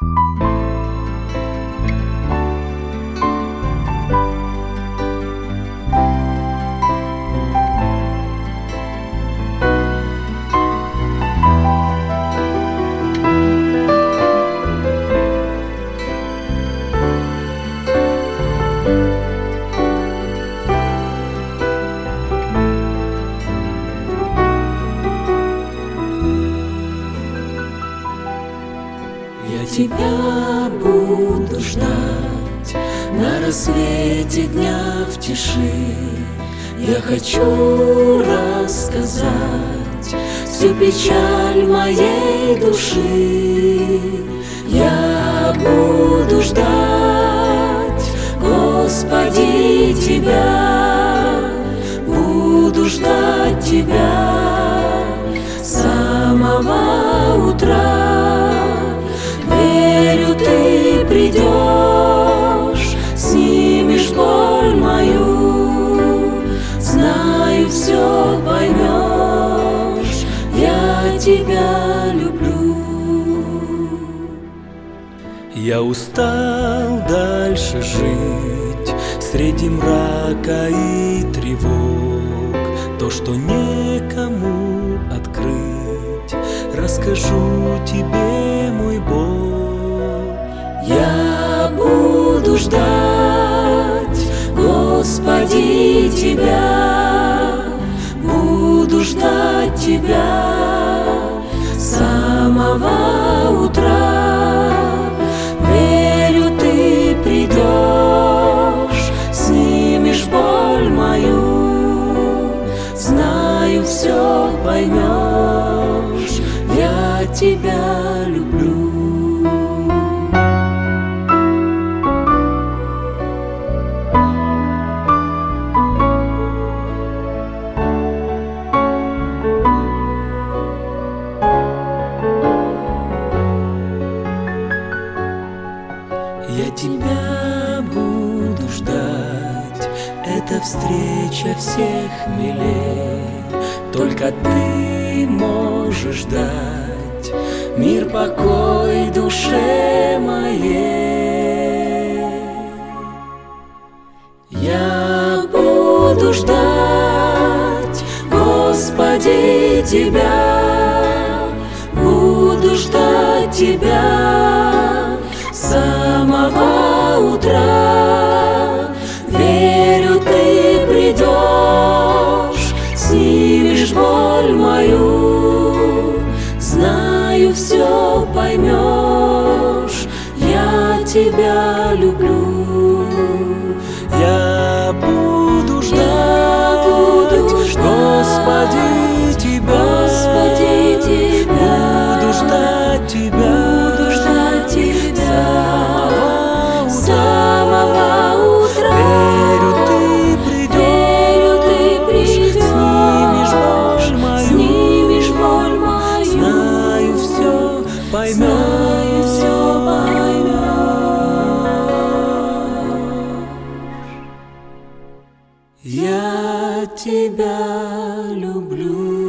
Я тебя буду ждать на рассвете дня в тиши. Я хочу рассказать всю печаль моей души. Я буду ждать, Господи, Тебя, буду ждать Тебя с самого утра. Верю, Ты придешь, снимешь боль мою, знаю, все поймешь, я Тебя люблю. Я устал дальше жить среди мрака и тревог. То, что некому открыть, расскажу тебе, мой Бог. Я буду ждать, Господи, Тебя, буду ждать Тебя с самого утра. Верю, Ты придешь, снимешь боль мою, знаю, все поймешь, я Тебя люблю. Я тебя буду ждать, эта встреча всех милей. Только ты можешь дать мир, покой душе моей. Я буду ждать, Господи, Тебя, буду ждать Тебя с самого утра. Верю, Ты придешь, снимешь боль мою, знаю, все поймешь, я Тебя люблю. Я буду ждать, Господи, Тебя, буду ждать Тебя, буду ждать Тебя с самого утра. Верю, Ты придешь, снимешь боль мою, знаю, все поймешь, я Тебя люблю.